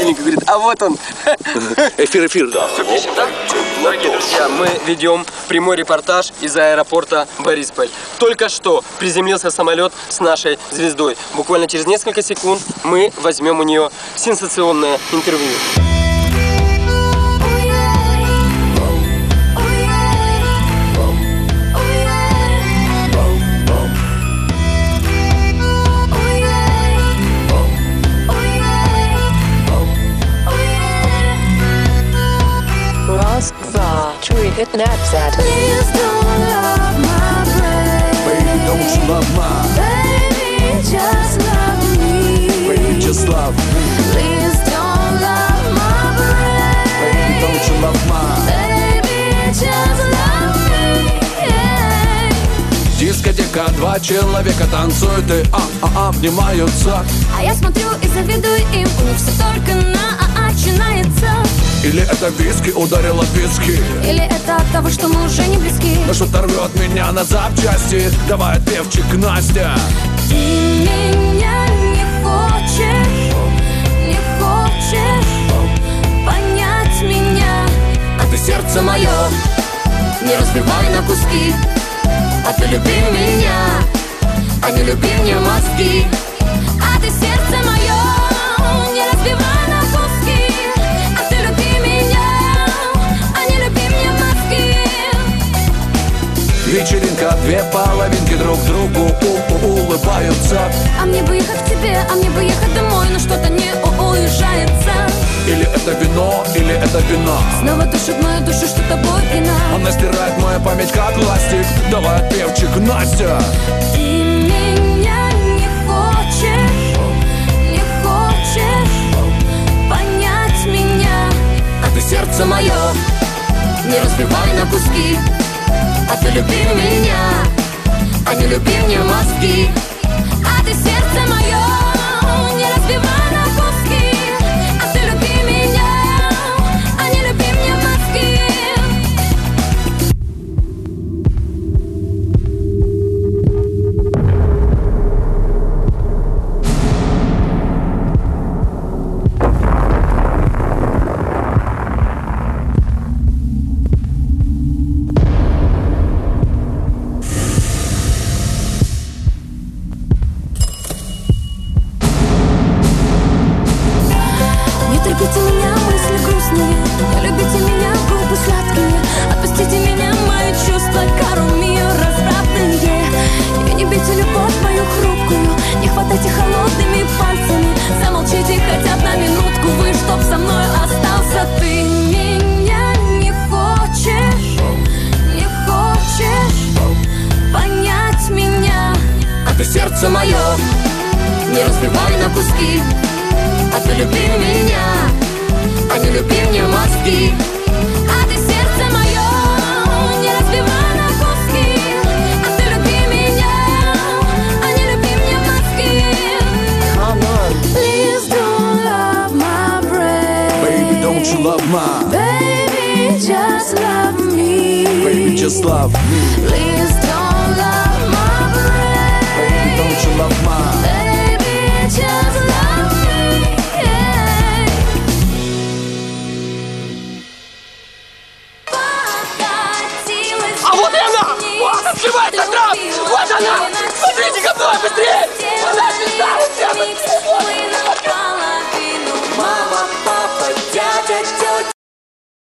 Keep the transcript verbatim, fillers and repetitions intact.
холодильник и говорит, а вот он. Эфир, эфир. Да? Дорогие друзья, мы ведем прямой репортаж из аэропорта Борисполь. Только что приземлился самолет с нашей звездой. Буквально через несколько секунд мы возьмем у нее сенсационное интервью. Hit Napsat. Please don't love my brain. Baby, don't you love my? Baby, just love me. Baby, just love me. Please don't love my brain. Baby, don't you love my? Baby, just love me. Yeah. Дискотека, два человека танцуют и а -а обнимаются. А я смотрю и завидую им, у них все только на а-а начинается. Или это виски ударило виски, или это от того, что мы уже не близки. но что-то рвет меня на запчасти. Давай, певчик, Настя. Ты меня не хочешь, не хочешь понять меня. А ты сердце мое не разбивай на куски. А ты люби меня, а не люби мне мозги. А ты сердце мое не разбивай на куски. А ты люби меня, а не люби мне мозги. Вечеринка, две половинки друг другу у -у улыбаются. А мне бы ехать к тебе, а мне бы ехать домой, но что-то не уезжается. Или это вино, или это вина. Снова душит мою душу, что тобой пьяна. Она стирает мою память, как ластик. Давай, певчик, Настя. Ты меня не хочешь, не хочешь понять меня. А ты сердце мое не разбивай на куски. А ты люби меня, а не люби мне мозги. А ты сердце мое не разбивай на куски. А ты люби меня, а не люби мне мозги. Любите меня, мысли грустные. Не любите меня, губы сладкие. Отпустите меня, мои чувства, кару мир развратные. И не бейте любовь мою хрупкую. Не хватайте холодными пальцами. Замолчите хотя бы на минутку. Вы, чтоб со мной остался. Ты меня не хочешь, не хочешь понять меня. А ты сердце мое не разбивай на куски. А ты люби меня, а не люби мне мозги. А ты сердце мое не разбивай на куски. А ты люби меня, а не люби мне мозги. Come on. Please don't love my brain. Baby, don't you love my? Baby, just love me. Baby, just love me. Please